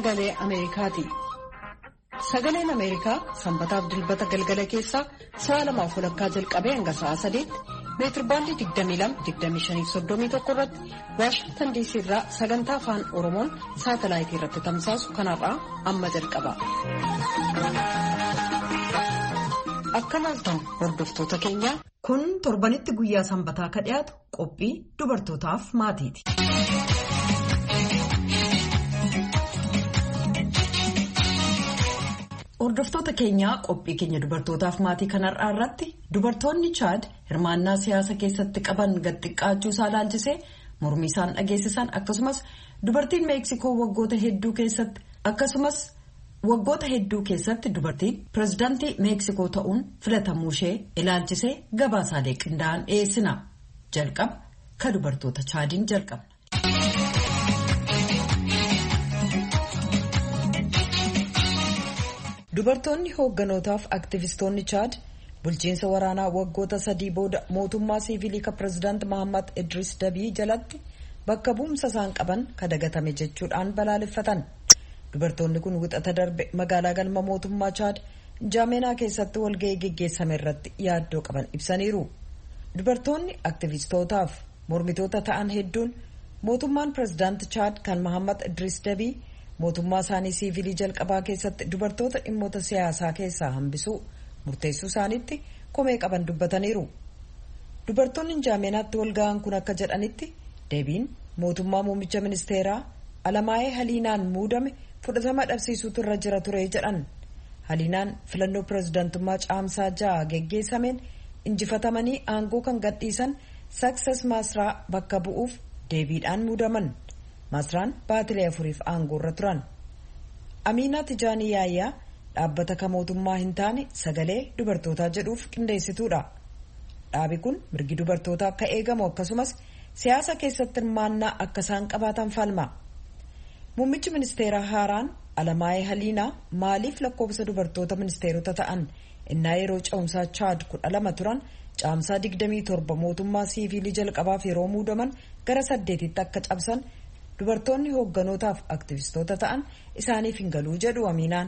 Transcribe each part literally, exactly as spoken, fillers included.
Sagalee Ameerikaati. Sagaleen Ameerikaa sanbataaf dilbata galgala keessaa sa'a lamaaf walakkaa jalqabee hanga sa'a sadeetti meetir baandii digdamii lama digdamii shanii fi soddomii tokko irratti Waashingtan diisii irraa sagantaa afaan Oromoon saatalaayitii irratti tamsaasu kanarraa amma jalqaba. Akka maaltan hordoftoota keenya. Kun torbanitti guyyaa sanbataa ka dhiyaatu qophii dubartootaaf maatiiti. Hordoftoota keenyaa qophii keenya dubartootaaf maatii kanarraa irratti dubartoonni Chaad hirmaannaa siyaasa keessatti qaban gad xiqqaachuu isaa ilaalchisee mormii isaan dhageessisan akkasumas dubartiin Meeksikoo waggoota hedduu keessatti akkasumas waggoota hedduu keessatti dubartiin pirezidaantii Meeksikoo ta'uun filatamuu ishee ilaalchisee gabaasaalee qindaa'an dhiyeessina. Jalqaba ka dubartoota Chaadiin jalqabna. Dubartoonni hoogganotaaf aktivistoonni Chaad bulchiinsa waraanaa waggoota sadii booda mootummaa siivilii ka pirezidaant Mahammad Idris Dabii jalatti bakka bu'umsa isaan qaban ka dagatame jechuudhaan balaaleffatan. Dubartoonni kun wixata darbe magaalaa galma mootummaa Chaad Jaameenaa keessatti walga'ii geggeessame irratti yaaddoo qaban ibsaniiru. Dubartoonni aktivistootaaf mormitoota ta'an hedduun mootummaan pirezidaant Chaad kan Mahammad Idris Dabii mootummaa isaanii siivilii jalqabaa keessatti dubartoota dhimmoota siyaasaa keessaa hambisuu murteessuu isaaniitti komee qaban dubbataniiru. Dubartoonni Jaameenaatti walga'an kun akka jedhanitti deebiin mootummaa muummicha ministeeraa Alamaayee Haliinaan muudame fudhatama dhabsiisuutu irra jira ture jedhan. Haliinaan filannoo pirezidaantummaa caamsaa ja'a geggeessameen injifatamanii aangoo kan gadhiisan Sakses Maasraa bakka bu'uuf deebiidhaan muudaman. Maasraan baatilee afuriif aangoo irra turan. Amiinaa Tijaanii Yaayyaa dhaabbata ka mootummaa hin taane sagalee dubartootaa jedhuuf qindeessituudha. Dhaabi kun mirgi dubartootaa akka eegamu akkasumas siyaasa keessatti hirmaannaa akka isaan qabaatan falma. Muummichi ministeeraa haaraan Alamaayee Haliinaa maaliif lakkoofsa dubartoota ministeerota ta'an innaa yeroo ce'umsaa Chaad kudha lama turan caamsaa digdamii torba mootummaa siivilii jalqabaaf yeroo muudaman gara saddeetitti akka cabsan dubartoonni hoogganotaaf aktivistoota ta'an isaaniif hin galuu jedhu Amiinaan.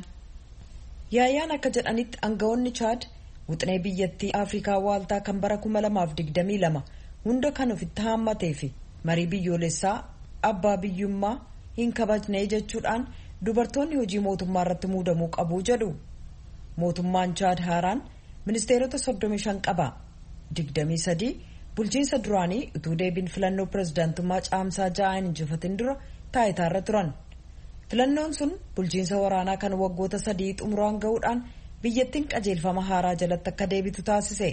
Yaayyaan akka jedhanitti aangawoonni Chaad wixinee biyyattii Afrikaa waaltaa kan bara kuma lamaaf digdamii lama hunda kan ofitti haammatee fi marii biyyoolessaa abbaa biyyummaa hin kabajnee jechuudhaan dubartoonni hojii mootummaa irratti muudamuu qabu jedhu. Mootummaan Chaad haaraan ministeerota soddomii shan qaba. digdamii sadii bulchiinsa duraanii utuu deebiin filannoo pirezidaantummaa caamsaa ja'aan injifatin dura taayitaarra turan. Filannoon sun bulchiinsa waraanaa kan waggoota sadii xumuraan ga'uudhaan biyyattiin qajeelfama haaraa jalatti akka deebitu taasise.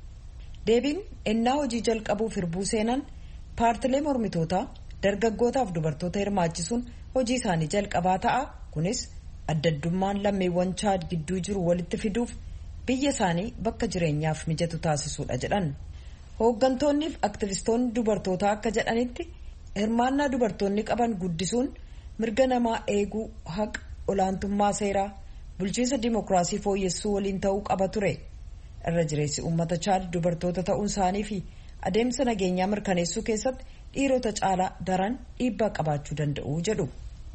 Deebiin ennaa hojii jalqabuuf hirbuu seenan paartilee mormitootaa dargaggootaaf dubartoota hirmaachisuun hojii isaanii jalqabaa ta'a. Kunis addaddummaan lammiiwwan Chaad gidduu jiru walitti fiduuf biyya isaanii bakka jireenyaaf mijatu taasisuudha jedhan. Hooggantoonniif aktivistoonni dubartootaa akka jedhanitti hirmaannaa dubartoonni qaban guddisuun mirga namaa eeguu, haqa, olaantummaa seeraa, bulchiinsa dimookiraasii fooyyessuu waliin ta'uu qaba ture. Irra jireessi uummata Chaad dubartoota ta'uun isaanii fi adeemsa nageenyaa mirkaneessuu keessatti dhiirota caalaa daran dhiibbaa qabaachuu danda'u jedhu.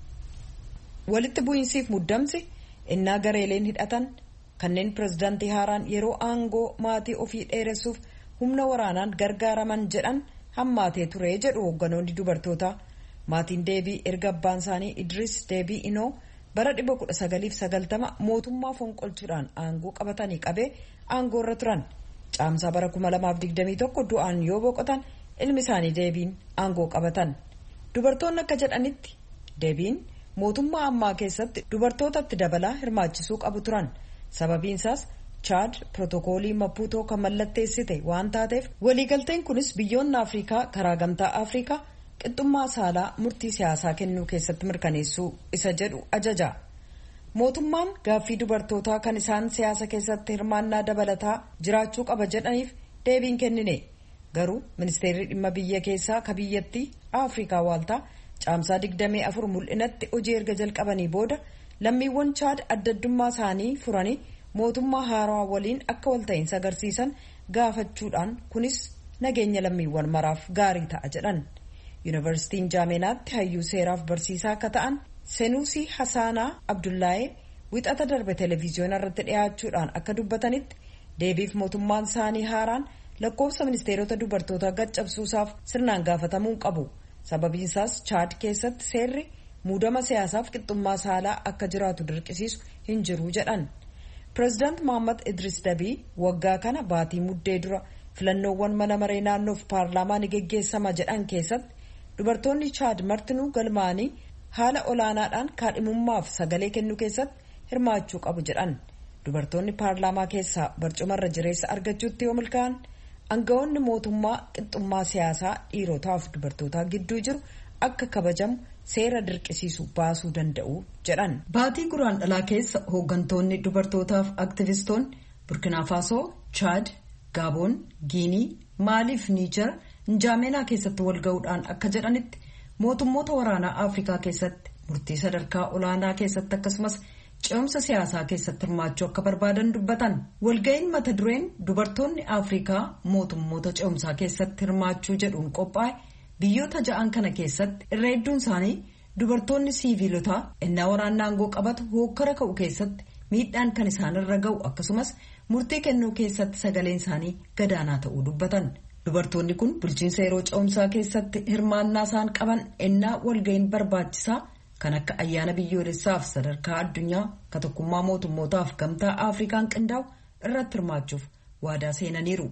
Walitti bu'iinsiif muddamsi innaa gareeleen hidhatan kanneen pirezidaantii haaraan yeroo aangoo maatii ofii dheeressuuf humna waraanaan gargaaraman jedhan hammaatee ture jedhu hoogganoonni dubartootaa. Maatiin Deebii erga abbaan isaanii Idris Deebii Inoo bara dhibba kudha sagaliif sagaltama mootummaa fonqolchuudhaan aangoo qabatanii qabee aangoo irra turan. Caamsaa bara kuma lamaaf digdamii tokko du'aan yoo boqotan ilmi isaanii Deebiin aangoo qabatan. Dubartoonni akka jedhanitti Deebiin mootummaa ammaa keessatti dubartootatti dabalaa hirmaachisuu qabu turan. Sababiin isaas Chaad pirootokoolii Mapuutoo kan mallatteessite waan taateef waliigalteen kunis biyyoonni Afrikaa karaa gamtaa Afrikaa qixxummaa saalaa murtii siyaasaa kennuu keessatti mirkaneessuu isa jedhu ajaja. Mootummaan gaaffii dubartootaa kan isaan siyaasa keessatti hirmaannaa dabalataa jiraachuu qaba jedhaniif deebiin kennine. Garuu ministeerri dhimma biyya keessaa ka biyyattii Afrikaa waaltaa caamsaa digdamii afur mul'inatti hojii erga jalqabanii booda lammiiwwan Chaad addaddummaa isaanii furanii mootummaa haaraa waliin akka walta'iinsa agarsiisan gaafachuudhaan kunis nageenya lammiiwwan maraaf gaarii ta'a jedhan. Yuunivarsiitiin Jaameenaatti hayyuu seeraaf barsiisaa akka ta'an Senuusii Hasaanaa Abdullaayee wixata darbe televiziyoona irratti dhiyaachuudhaan akka dubbatanitti deebiif mootummaan isaanii haaraan lakkoofsa ministeerota dubartootaa gaccabsuusaaf sirnaan gaafatamuu qabu. Sababiin isaas Chaad keessatti seerri muudama siyaasaaf qixxummaa saalaa akka jiraatu dirqisiisu hin jiru jedhan. Pireezidaant Mohammad Idris Dabii waggaa kana baatii muddee dura filannoowwan mana maree naannoof paarlaamaa ni geggeessama jedhan keessatti dubartoonni Chaad martinuu galmaanii haala olaanaadhaan kaadhimummaaf sagalee kennuu keessatti hirmaachuu qabu jedhan. Dubartoonni paarlaamaa keessaa barcumarra jireessa argachuutti yoo milkaa'an aangawoonni mootummaa qixxummaa siyaasaa dhiirotaaf dubartootaa gidduu jiru akka kabajamu seera dirqisiisu baasuu danda'u jedhan. Baatii guraandhalaa keessa hooggantoonni dubartootaaf aktivistoonni Burkina Faasoo, Chaad, Gaaboon, Giinii, Maaliif Niijar, Njaameenaa keessatti walga'uudhaan akka jedhanitti mootummoota waraanaa Afrikaa keessatti murtii sadarkaa olaanaa keessatti akkasumas ce'umsa siyaasaa keessatti hirmaachuu akka barbaadan dubbatan. Walga'iin mata dureen dubartoonni Afrikaa mootummoota ce'umsaa keessatti hirmaachuu jedhuun qophaa'e biyyoota ja'an kana keessatti irra hedduun isaanii dubartoonni siiviilotaa ennaa waraanni aangoo qabatu hookkara ka'u keessatti miidhaan kan isaanirra ga'u akkasumas murtii kennuu keessatti sagaleen isaanii gadaanaa ta'uu dubbatan. Dubartoonni kun bulchiinsa yeroo ce'umsaa keessatti hirmaannaa isaan qaban ennaa walga'iin barbaachisaa kan akka ayyaana biyyoolessaaf sadarkaa addunyaa ka tokkummaa mootummootaaf gamtaa Afrikaan qindaa'u irratti hirmaachuuf waadaa seenaniiru.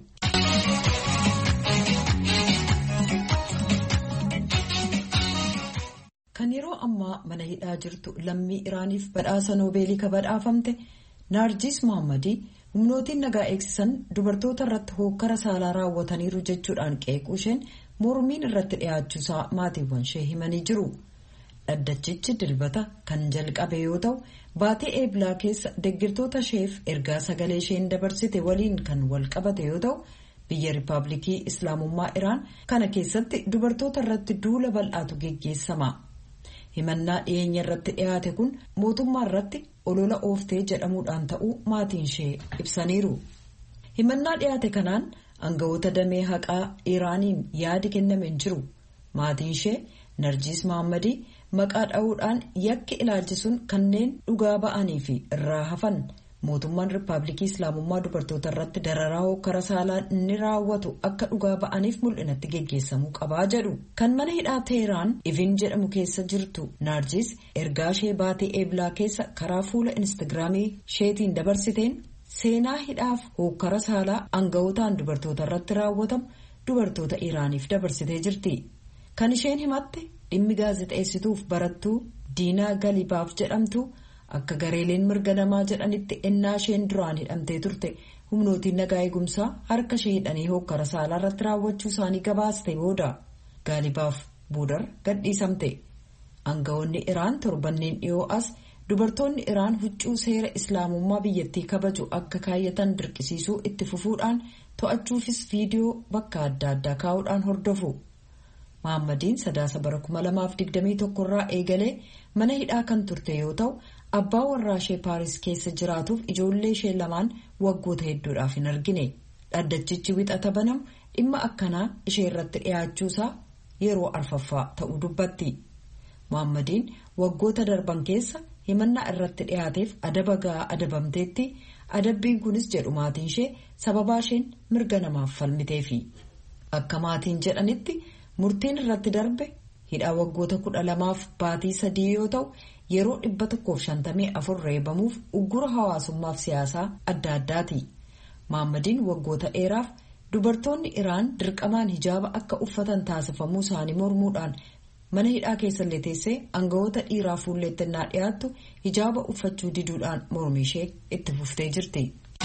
Kan yeroo ammaa mana hidhaa jirtu lammii Iraaniif badhaasa Noobeelii ka badhaafamte Naarjis Mohammadii humnootiin nagaa eegsisan dubartoota irratti hookkara saalaa raawwataniiru jechuudhaan qeequu isheen mormiin irratti dhiyaachuusaa maatiiwwan ishee himanii jiru. Dhaddachichi dilbata kan jalqabe yoo ta'u baatii eeblaa keessa deeggartoota isheef ergaa sagalee isheen dabarsite waliin kan wal qabate yoo ta'u biyya Riippaabilikii Islaamummaa Iraan kana keessatti dubartoota irratti duula bal'aatu geggeessama. Himannaa dhiyeenya irratti dhiyaate kun mootummaa irratti olola ooftee jedhamuudhaan ta'uu maatiin ishee ibsaniiru. Himannaa dhiyaate kanaan aangawoota damee haqaa Iraaniin yaadi kenname hin jiru. Maatiin ishee Narjiis Mohammadii maqaa dha'uudhaan yakki ilaalchisuun kanneen dhugaa ba'anii fi irraa hafan mootummaan Riippaabilikii Islaamummaa dubartoota irratti dararaa hokkara saalaa inni raawwatu akka dhugaa ba'aniif mul'inatti geggeessamuu qabaa jedhu. Kan mana hidhaa Teheraan Evin jedhamu keessa jirtu Naarjis ergaa ishee baatee eeblaa keessa karaa fuula Instagiraamii isheetiin dabarsiteen seenaa hidhaaf hokkara saalaa aangawootaan dubartoota irratti raawwatamu dubartoota Iraaniif dabarsitee jirti. Kan isheen himatte dhimmi gaazexeessituuf barattuu Diinaa Galibaaf jedhamtu akka gareeleen mirga namaa jedhanitti ennaa isheen duraan hidhamtee turte humnootiin nagaa eegumsaa harka ishee hidhanii hokkara saalaa irratti raawwachuu isaanii gabaaste booda Galibaaf boodar gadhiisamte. Aangawoonni Iraan torbanneen dhiyoo as dubartoonni Iraan huccuu seera Islaamummaa biyyattii kabaju akka kaayyatan dirqisiisuu itti fufuudhaan to'achuufis viidiyoo bakka adda addaa kaa'uudhaan hordofu. Mohammadiin sadaasa bara kuma lamaaf digdamii tokko irraa eegalee mana hidhaa kan turte yoo ta'u abbaa warraa ishee Paaris keessa jiraatuuf ijoollee ishee lamaan waggoota hedduudhaaf hin argine. Dhaddachichi wixata banamu dhimma akkanaa ishee irratti dhiyaachuusaa yeroo arfaffaa ta'uu dubbatti. Mohammadiin waggoota darban keessa himannaa irratti dhiyaateef adaba ga'aa adabamteetti. Adabbiin kunis jedhu maatiin ishee sababaa isheen mirga namaaf falmiteefi. Akka maatiin jedhanitti murtiin irratti darbe hidhaa waggoota kudha lamaaf baatii sadii yoo ta'u yeroo dhibba tokkoof shantamii afur reebamuuf uggura hawaasummaaf siyaasaa adda addaati. Mohammadiin waggoota dheeraaf dubartoonni Iraan dirqamaan hijaaba akka uffatan taasifamuu isaanii mormuudhaan mana hidhaa keessallee teessee aangawoota dhiiraa fuulleetti ennaa dhiyaattu hijaaba uffachuu diduudhaan mormii ishee itti fuftee jirti.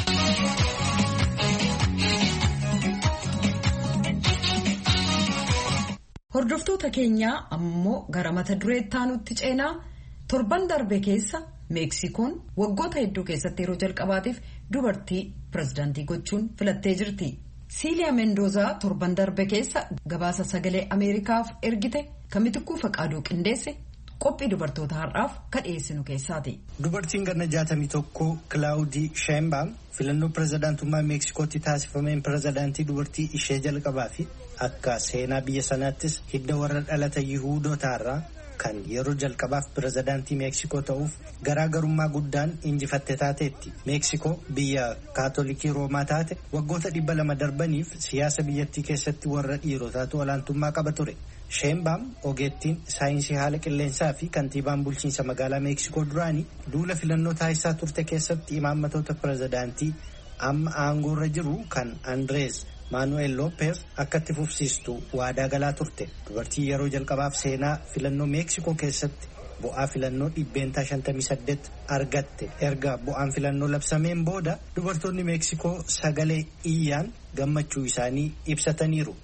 Hordoftoota keenyaa ammoo gara mata duree itti aanutti ceenaa torban darbe keessa Meeksikoon waggoota hedduu keessatti yeroo jalqabaatiif dubartii pirezidaantii gochuun filattee jirti. Siiliyaa Mendoozaa torban darbe keessa gabaasa sagalee Ameerikaaf ergite Kamitikkuu Faqaaduu qindeesse qophii dubartoota har'aaf kadhiyeessinu keessaati. Dubartiin ganna jaatamii tokko Kilaawudii Sheembaam filannoo pirezidaantummaa Meeksikootti taasifameen pirezidaantii dubartii ishee jalqabaa fi akka seenaa biyya sanaattis hidda warra dhalata Yihuudootaarraa kan yeroo jalqabaaf pirezidaantii Meeksikoo ta'uuf garaagarummaa guddaan injifatte taateetti. Meeksikoo biyya kaatolikii Roomaa taate waggoota dhibba lama darbaniif siyaasa biyyattii keessatti warra dhiirotaatu olaantummaa qaba ture. Sheinbaum ogeettiin saayinsii haala qilleensaa fi kantiibaan bulchiinsa magaalaa Meeksikoo duraanii duula filannoo taasisaa turte keessatti imaammatoota pirezidaantii amma aangoorra jiru kan Andrees Manuel Lopez akka itti fufsiistu waadaa galaa turte. Dubartii yeroo jalqabaaf seenaa filannoo Meeksikoo keessatti bu'aa filannoo dhibbeentaa shantamii saddeet argatte. Erga bu'aan filannoo labsameen booda dubartoonni Meeksikoo sagalee iyyaan gammachuu isaanii ibsataniiru.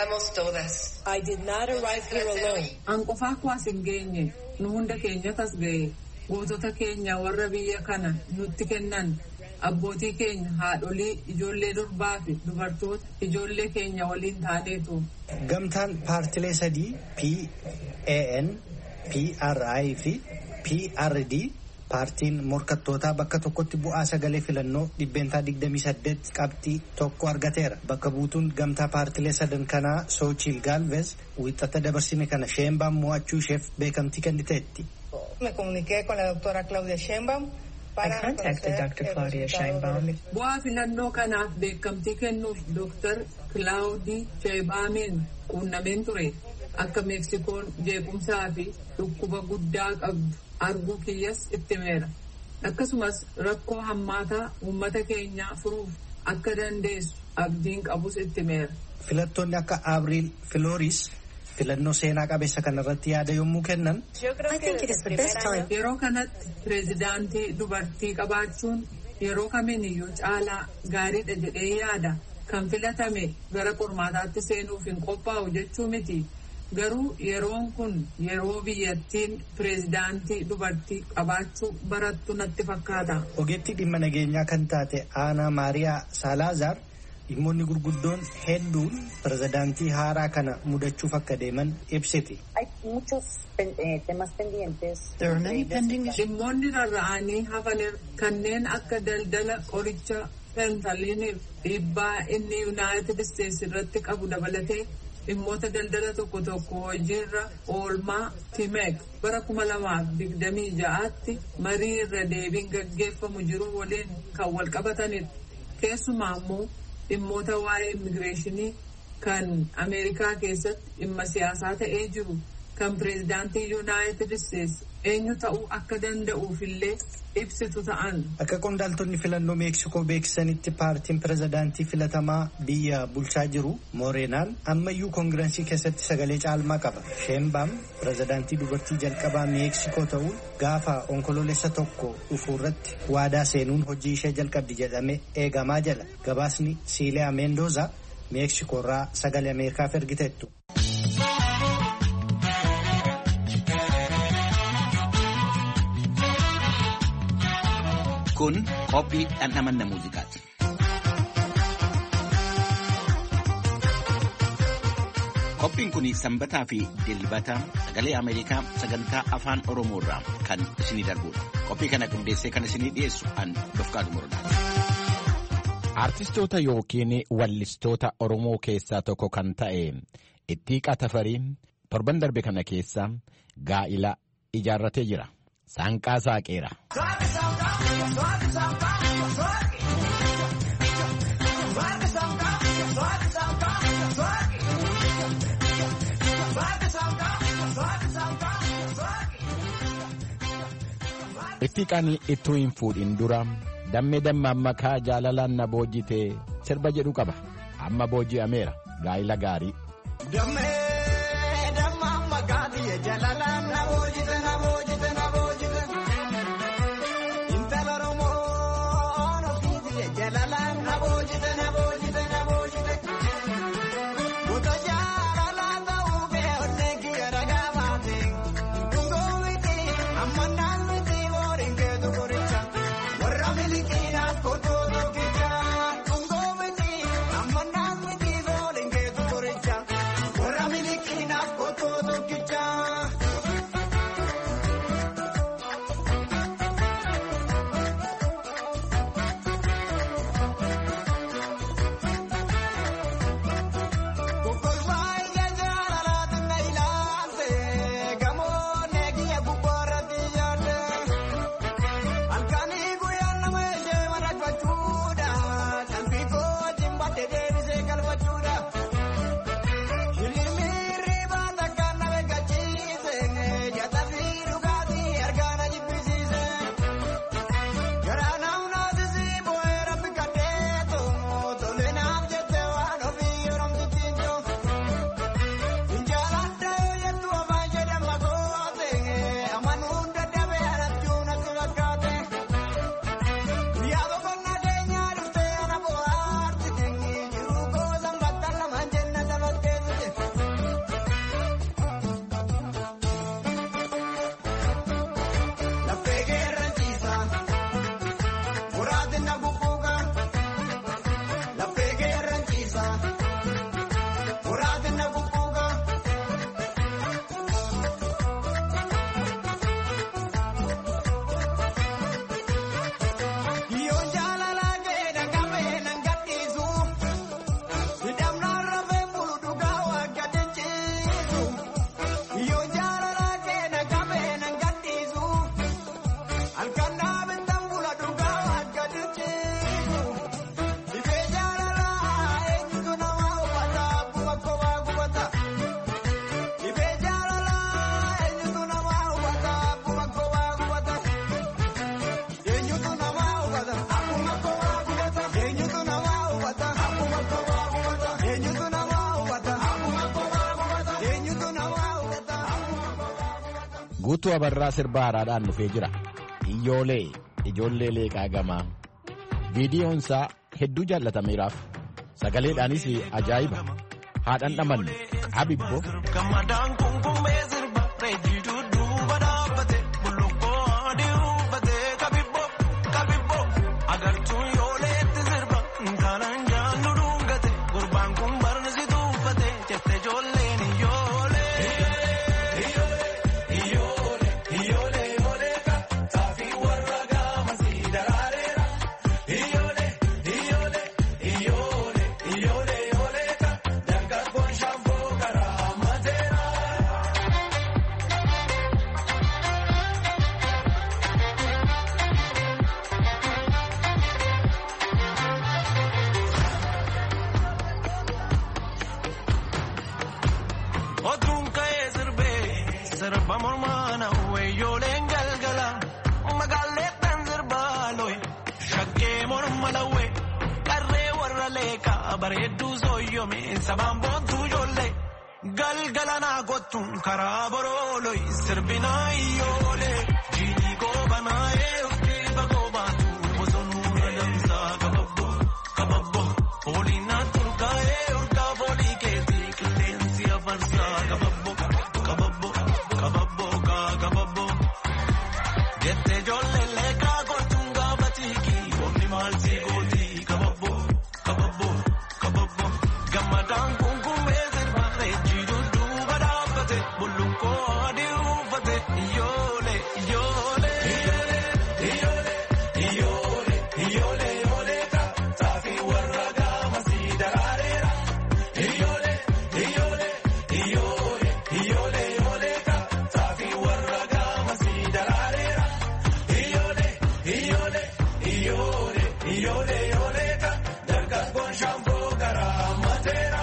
I did not arrive here alone. An qofaa kuwaas hin geenye, nu hunda keenya tas ga'e. Gootota keenya warra biyya kana nutti kennan. Abbootii keenya haadholii ijoollee durbaa fi dubartoota ijoollee keenya waliin taaneetu. Gamtaan paartilee sadii P A N, P R I fi P R D paartiin morkattootaa bakka tokkotti bu'aa sagalee filannoo dhibbeentaa digdamii saddeet qabxii tokko argateera. Bakka buutuun gamtaa paartilee sadan kanaa Xochitl Galvez wixata dabarsine kana Sheinbaum mo'achuu isheef beekamtii kenniteetti. Me comuniqué con la doctora Claudia Sheinbaum. I contacted Doctor Claudia Sheinbaum. Bu'aa filannoo kanaaf beekamtii kennuuf Doctor Claudia Sheinbaumiin quunnameen ture. Akka Meeksikoon jeequmsaa fi dhukkuba guddaa qabdu arguu kiyyas itti meera. Akkasumas rakkoo hammaataa uummata keenyaa furuuf akka dandeessu abdiin qabus itti meera. Filattoonni akka Abriil Filooris filannoo seenaa qabeessa kanarratti yaada yommuu kennan. Yeroo kanatti pireezidaantii dubartii qabaachuun yeroo kamiiniyyuu caalaa gaariidha jedhee yaada. Kan filatame gara qormaataatti seenuuf hin qophaa'u jechuu miti. Garuu yeroon kun yeroo biyyattiin pireezidaantii dubartii qabaachuu barattu natti fakkaata. Ogeettii dhimma nageenyaa kan taate Aanaa Maariyaa Salaazaar dhimmoonni gurguddoon hedduun pirezidaantii haaraa kana mudachuuf akka deeman ibsiti. Dhimmoonni rarra'anii hafan kanneen akka daldala qoricha fentanyliiniif dhiibbaa inni Yuunaayitid Isteetsi irratti qabu dabalatee dhimmoota daldala tokko tokko hojiirra oolmaa Timeek bara kuma lamaaf digdamii ja'aatti marii irra deebiin gaggeeffamu jiru waliin kan wal qabatanidha. Keessumaa immoo dhimmoota waa'ee immigireeshinii kan Ameerikaa keessatti dhimma siyaasaa ta'ee jiru kan pireezidaantii Yuunaayitid Isteetsi eenyu ta'uu akka danda'uufillee ibsitu ta'an. Akka qondaaltonni filannoo Meeksikoo beeksisanitti paartiin pirezidaantii filatamaa biyya bulchaa jiru Mooreenaan ammayyuu koongirensii keessatti sagalee caalmaa qaba. Sheinbaum pirezidaantii dubartii jalqabaa Meeksikoo ta'uun gaafa onkoloolessa tokko dhufu irratti waadaa seenuun hojii ishee jalqabdi jedhamee eegamaa jala. Gabaasni Siileyaa Meendooza Meeksikoo irraa sagalee Ameerikaaf ergiteettu. Kun qophii dhandhamanna muuziqaati. Qophiin kun sanbataa fi dilbata sagalee Ameerikaa sagantaa afaan Oromoo irraa kan isinii darbudha. Qophii kana qindeessee kan isinii dhiyeessu an Dofqaatu Morodaati. Artistoota yookiin wallistoota Oromoo keessaa tokko kan ta'e Ittiiqaa Tafarii torban darbe kana keessa gaa'ila ijaarratee jira. Saanqaa saaqeera. Ittiiqaan ittuu hin fuudhin dura dammee dammaan makaa jaalalaan na boojjite sirba jedhu qaba. Amma booji'ameera gaa'ila gaarii. What Guutuu Abarraa sirba haaraadhaan dhufee jira. Iyyoolee ijoollee leeqaa gamaa. Viidiyoonsaa hedduu jaallatameeraaf. Sagaleedhaanis ajaa'iba. Haadhan dhamannu Abibbo. Karaa borooloi sirbinaa iyyoolee jiini goobanaa'ee ogeeba goobaatu bosonuu adamsaa kababbo kababbo fooliinaa turgaa'ee urgaa foolii keetii qilleensi afarsaa kababbo kababbo kababbo kaa kababbo jettee ijoollee leekaa gochuun gaafatiikii onni maal sii gootii kababbo kababbo kababbo gammadaan kunkummee sirbaaree jiiduu. Bulunko adi ufate iyyoolee iyyoolee iyyoolee iyyoolee iyyoolee iyyoolee ka taafi warra gamasii daraareera iyyoolee iyyoolee iyyoolee iyyoolee iyyoolee ka taafi warra gamasii daraareera iyyoolee iyyoolee iyyoolee iyyoolee iyyoolee ka dargaggoon shaamboo garaa mateera.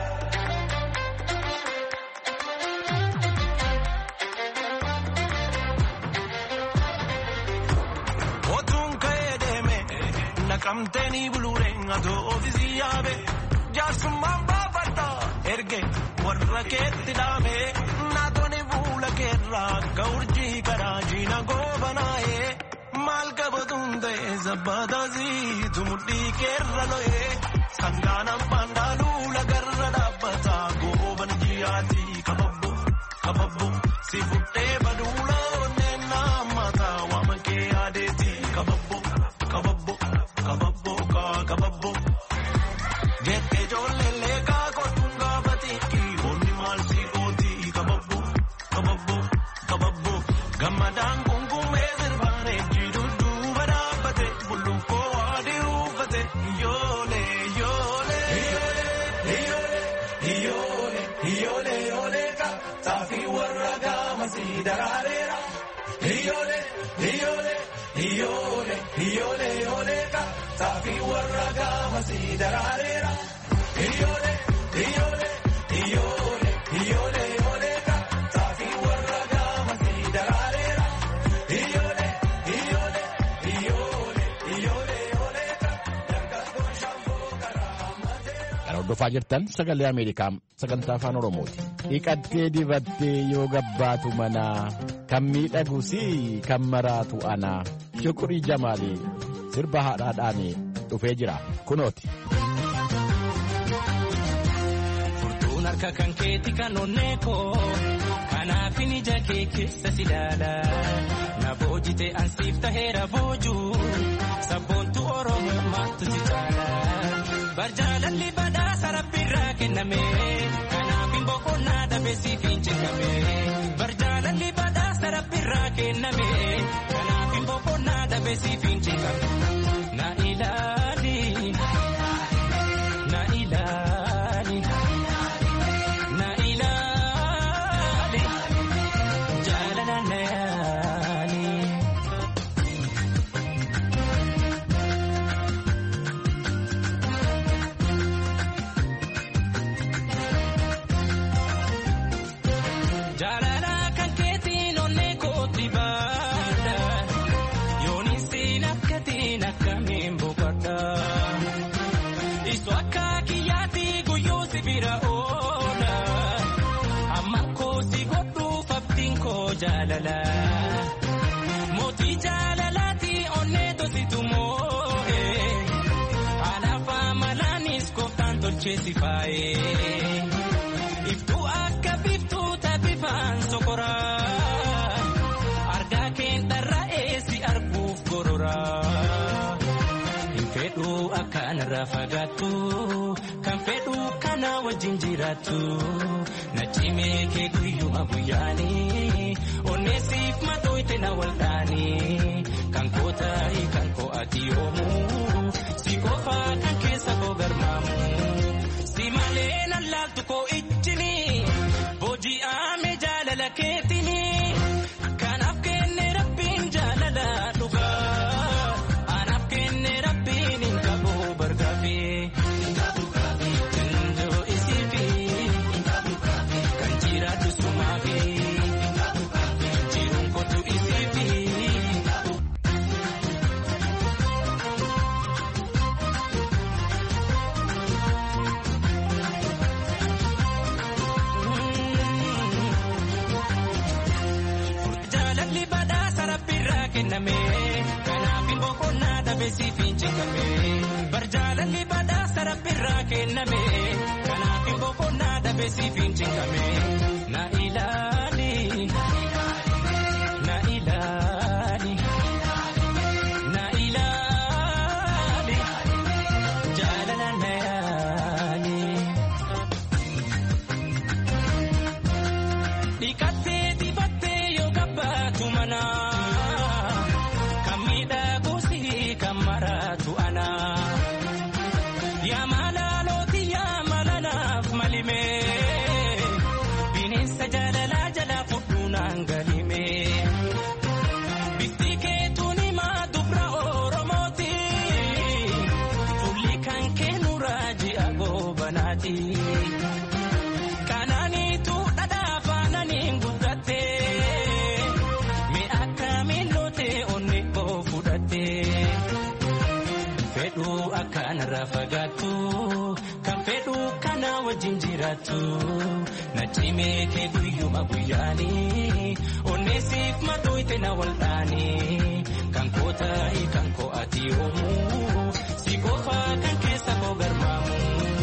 Kamteni bulureen atoo ofiisii yaabe jaarsummaan baafadhaa erge warra keetti dhaame naatonni fuula keerraa akka urjii karaa jiina goobanaa'ee maal qabatuun ta'e sabbataasii tumudhii keerra lo'ee sangaan abbaan dhaaluu lagarra dhaabbataa gooban jiyaatii kababbo kababbo si fudhee baduula onneen naammataa waama kee yaadeetii kababbo kababbo. Kababbo kaa kababbo jettee ijoollee leekaa gochuun gaafatiiki onni maal sii gootii kababbo kababbo kababbo gammadaan kunkummee sirbaaree jiiduu duuba dhaabbate bullunkoo adii uffate iyyoolee iyyoolee iyyoolee iyyoolee iyyoolee iyyoolee ka taafii warra gamasii daraareera iyyoolee iyyoolee iyyoolee iyyoolee iyyoolee ka taafi warra gamasii daraareera iyyoolee iyyoolee iyyoolee iyyoolee iyyoolee ka taafi warra gamasii daraareera iyyoolee iyyoolee iyyoolee iyyoolee iyyoolee ka dargaggoon shaamboo garaa mateera. Kan hordofaa jirtan sagalee Ameerikaa sagantaa afaan Oromooti. Dhiqattee dibattee yoo gabbaatu manaa kan miidhagus kan maraatu anaa Shukurii Jamaalii sirba haadhaadhaan dhufee jira kunooti. Furtuun harka kan keeti kan onnee koo kanaaf ija kee keessa si ilaala na boojite ansiif taheera boojuu sabboontu Oromoo maattu si caala barjaalalli badhaasa rabbiirraa kenname kanaaf hin boqonnaa dhabee siif hin cingame barjaalalli badhaasa rabbiirraa kenname kanaaf hin boqonnaa dhabee siif hin cingame na ilaali na ilaali na ilaali jaalala na yaali. Jaalala kan keetiin onnee kooti baadha yoonisiin akkatiin akkamiin boqodha isu akka kiyyaatti guyyuu si bira oola amma koo si godhuuf abdiin koo jaalala bilcheessi faayee iftuu akka biftuu taphifaan sokoraa argaa keen dharra'ee si arguuf gororaa hin fedhuu akkanarraa fagaattu kan fedhuu kana wajjin jiraattu na cimee kee guyyuma guyyaanii onneesiif matooyte na waldaanii kan koo ta'i kan koo ati yoomuu si qofaa kan keessa koo garmaamu si malee na laaltu koo ijjini booji'aame jaalala keetini kanaaf kenne rabbiin jaalala dhugaa anaaf kenne rabbiin hin qabu bargaafee tindoo isiifi kan jiraatu sumaafi jiruun kootu isiifi. Kanaafin boqonnaa dhabeessiif hin cingame barjaalalli badhaasa rabbirraa kenname kanaafin boqonnaa dhabeessiif hin cingame na ilaali na ilaali na ilaali jaalala na yaali dhiqattee dibattee yoo gabbaatu manaa. Maratu ana ya malaloti ya malanaaf malime bineensa jaalala jala fudhuunaan galime bifti keetuun himaa dubra oromooti fulli kan kennu raaji'a goobanaati kanaaniitu dhadhaa faananiin guddatte mi akka miilotee onni koo fudhatte. Fedhuu akkanarraa fagaattu kan fedhuu kana wajjin jiraattu na cimee kee guyyuma guyyaanii onneesiif matooyte na waldaanii kan koo ta'i kan koo ati yoomuu si qofaa kan keessa koo garmaamu.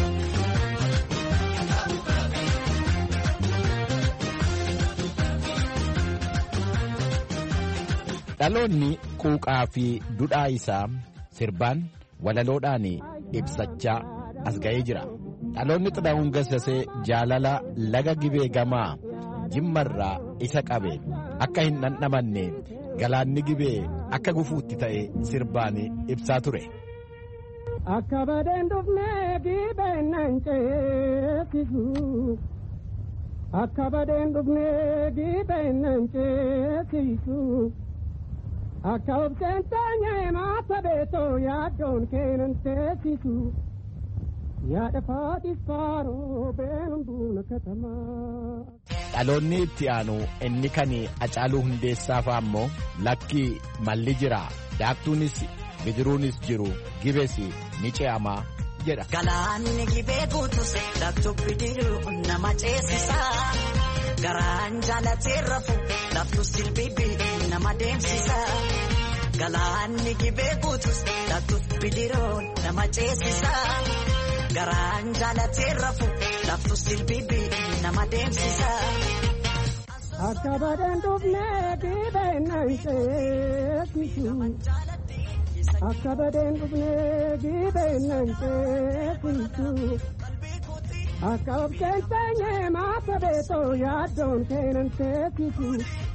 Dhaloonni quuqaa fi dudhaa isaa sirbaan walaloodhaan ibsachaa as ga'ee jira. Dhaloonni Xilahuun Gassasee jaalala laga gibee gamaa jimmarraa isa qabe akka hin dhandhamanne galaanni gibee akka gufuutti ta'e sirbaan ibsaa ture. Akka badeen dhufnee gibeen nan ceesisu akka badeen dhufnee gibeen nan ceesisu. Akka obseen taanyee maata beetoo yaaddoon keenan teessisu yaada faatis faaroo beelumbuuna katamaa. Dhaloonni itti aanu inni kan Hacaaluu Hundeessaa fa'a ammoo lakkii malli jira daaktuunis bidiruunis jiru gibes ni ce'amaa jedha. Galaanni gibee guutus daaktuu bidiruu nama ceesisa. Garaan jaalatee rafu laftu silbibii nama deemsisa. Galaanni gibee guutus laftu bidiroon nama ceesisa. Garaan jaalatee rafu laftu silbibii nama deemsisa. Akka badeen dhufnee gibee nan ceesisu. Akka badeen dhufnee gibee nan ceesisu. Akka obseen taanyee maata beetoo yaaddoon keenan teessisu.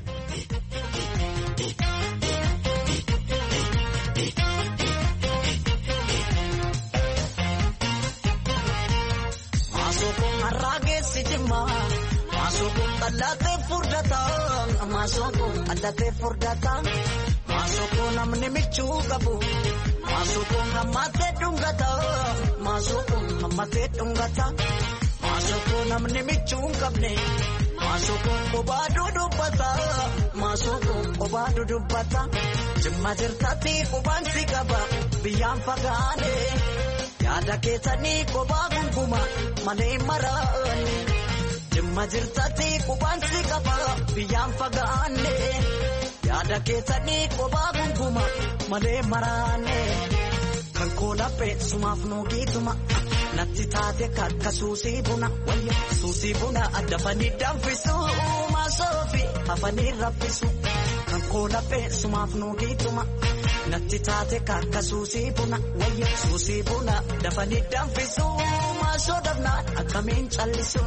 Maasookuun har'aa geessi jimmaa maasookuun qallatee furdataa maasookuun qallatee furdataa maasookuun namni michuu qabu maasookuun hammatee dhungataa maasookuun hammatee dhungataa. Maasookuun namni michuu hin qabne maasookuun qophaa dudubbata maasookuun qophaa dudubbata jimma jirtatti qophaan si qaba biyyaan fagaane yaada keessanii qophaa gunguma malee maraane jimma jirtatti qophaan si qaba biyyaan fagaane yaada keessanii qophaa gunguma malee maraane kan koo laphee sumaaf nuugiituma. natti taate kakka suusii buna wayya suusii buna adda fanii danfisu maasoofi hafanii raffisu kan koolaphee sumaaf nuugiituma natti taate kakka suusii buna wayya suusii buna dafanii danfisu maasoo dhabnaan akkamiin callisu.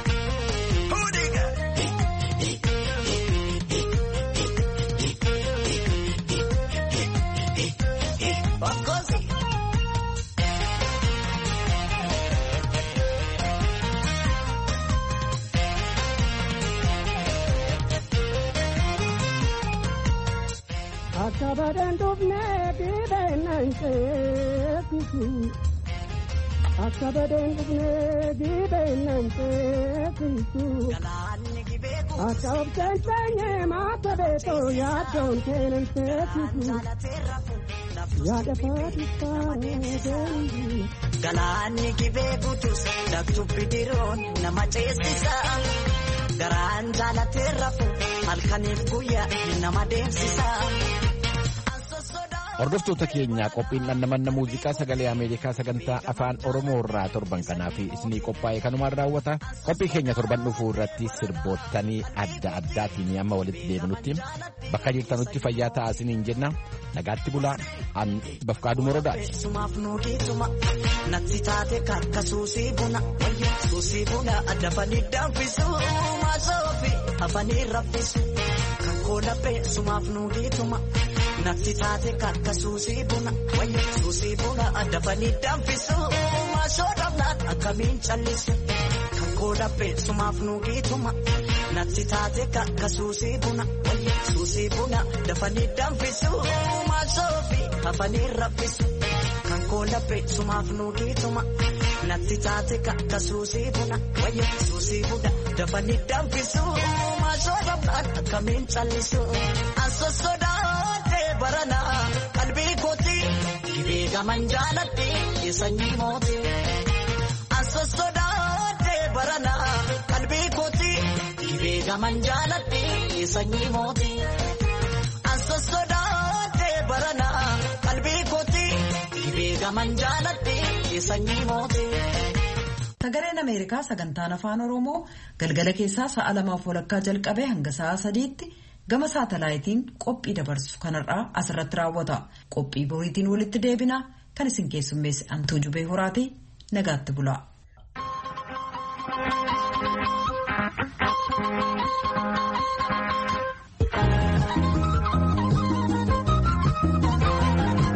Akka badan dubnee gibeennan ceesisu. Akka badan dubnee gibeennan ceesisu. Akka obseen seenyee maata beekoo yaaddoon keenan ceesisu. Yaada faatifaa deemu. Galaanni gibee butus daktu bidiroon nama ceesisa. Garaan jaalatee rafu halkaniif guyyaa nama deemsisa. Hordoftoota keenyaa qophiin dhandhamanna muuziqaa sagalee Ameerikaa sagantaa afaan Oromoo irraa torban kanaa fi isinii qophaa'e kanumaan raawwata. Qophii keenya torban dhufuu irratti sirboottanii adda addaatiin amma walitti deebinutti bakka jirtanutti fayyaa ta'aa isiniin jenna. Nagaatti bulaa an Bafqaaduu Morodaati. Natti taate kakka suusii buna suusii buna adda fanii danfisu maasoofi hafanii raffisu kan koolaphee sumaaf nuugiituma. Natti taate kakka suusii buna wayya suusii buna adda fanii danfisu maasoo dhabnaan akkamiin callisu kan koolaphee sumaaf nuugiituma. Natti taate kakka suusii buna wayya suusii buna dafanii danfisu maasoofi hafanii raffisu kan koolaphee sumaaf nuugiituma. Natti taate kakka suusii buna wayya suusii buna dafanii danfisu maasoo dhabnaan akkamiin callisu. Ansosodaatee baranaa qalbii kooti gibee gaman jaaladhee sanyii mooti. Ansosodaatee baranaa qalbii kooti gibee gaman jaaladhee sanyii mooti. Ansosodaatee baranaa qalbii kooti gibee gaman jaaladhee sanyii mooti. Sagaleen Ameerikaa sagantaan afaan Oromoo galgala keessaa sa'a lamaaf walakkaa jalqabee hanga sa'a sadiitti gama saatalaayitiin qophii dabarsu kanarraa asirratti raawwata. Qophii boriitiin walitti deebina kan isin keessummeesse Antuu Jubee Horaati. Nagaatti bulaa. Thank you.